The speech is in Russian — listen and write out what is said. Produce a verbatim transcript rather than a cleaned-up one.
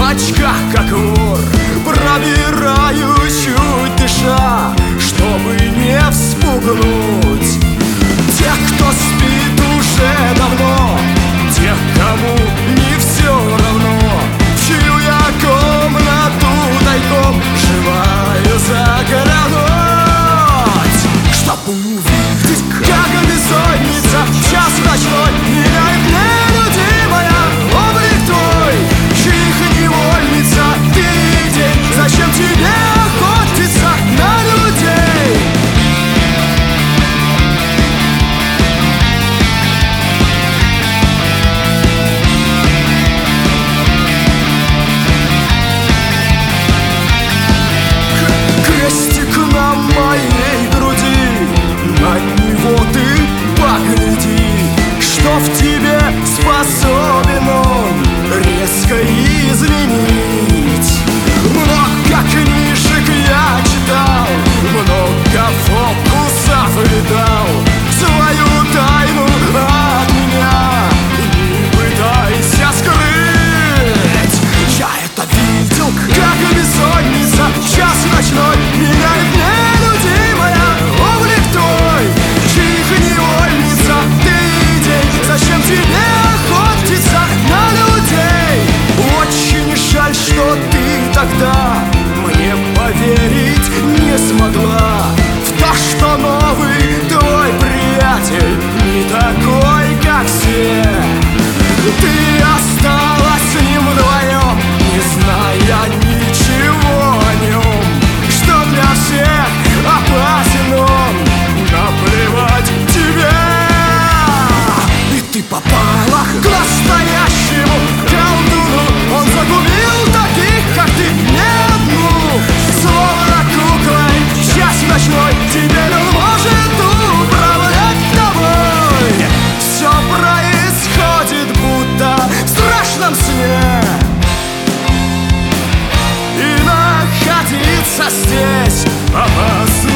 очках, как вор, пробираюсь, чуть дыша, чтобы не вспугнуть тех, кто спит уже давно, тех, кому не все равно, в чью я комнату тайком желаю заглянуть, чтобы увидеть, как бессонница в час ночной меняет нелюдимая облик твой, чьих невольница ты день. Зачем тебе охотиться на людей? Крестик на моей груди, на него ты погляди, что в тебе способен он резко изменить. Много книжек я читал, много фокусов видал, свою тайну от меня не пытайся скрыть. Я это видел, как бессонница в час ночной меняет нелюдимая облик твой, чьих невольница ты день. Зачем тебе охотиться на людей? Очень жаль, что ты тогда мне поверить не смогла в то, что новый твой приятель не такой, как все. Ты осталась с ним вдвоем, не зная ничего о нем, что для всех опасен он, наплевать тебе. И ты попала к настоящему колдуну, он загубил таких, как ты, не одну. Словно куклой в час ночной теперь он может управлять тобой. Все происходит будто в страшном сне, и находиться здесь опасно.